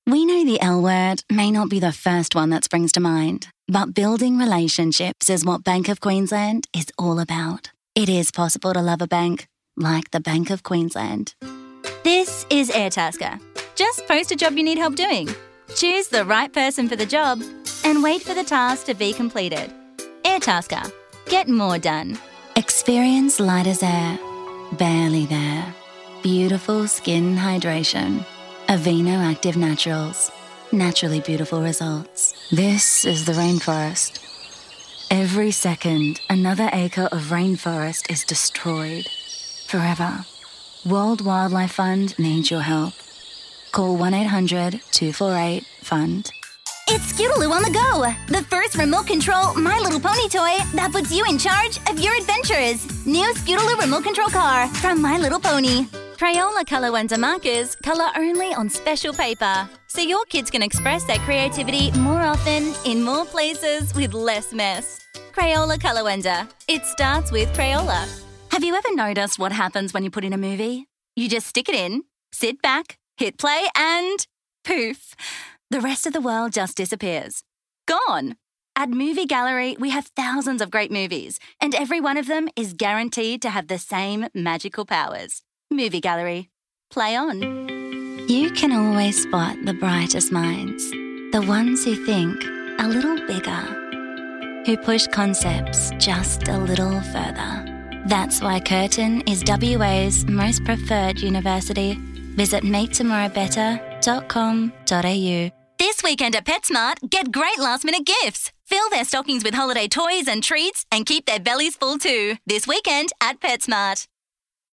We know the L word may not be the first one that springs to mind, but building relationships is what Bank of Queensland is all about. It is possible to love a bank like the Bank of Queensland. This is Airtasker. Just post a job you need help doing. Choose the right person for the job and wait for the task to be completed. Airtasker. Get more done. Experience light as air, barely there. Beautiful skin hydration. Aveeno Active Naturals. Naturally beautiful results. This is the rainforest. Every second, another acre of rainforest is destroyed. Forever. World Wildlife Fund needs your help. Call 1-800-248-FUND. It's Scootaloo on the go, the first remote control My Little Pony toy that puts you in charge of your adventures. New Scootaloo remote control car from My Little Pony. Crayola Colour Wonder markers colour only on special paper, so your kids can express their creativity more often in more places with less mess. Crayola Colour Wonder. It starts with Crayola. Have you ever noticed what happens when you put in a movie? You just stick it in, sit back, hit play, and poof. The rest of the world just disappears. Gone. At Movie Gallery, we have thousands of great movies, and every one of them is guaranteed to have the same magical powers. Movie Gallery. Play on. You can always spot the brightest minds, the ones who think a little bigger, who push concepts just a little further. That's why Curtin is WA's most preferred university. Visit maketomorrowbetter.com.au. This weekend at PetSmart, get great last-minute gifts. Fill their stockings with holiday toys and treats and keep their bellies full too. This weekend at PetSmart.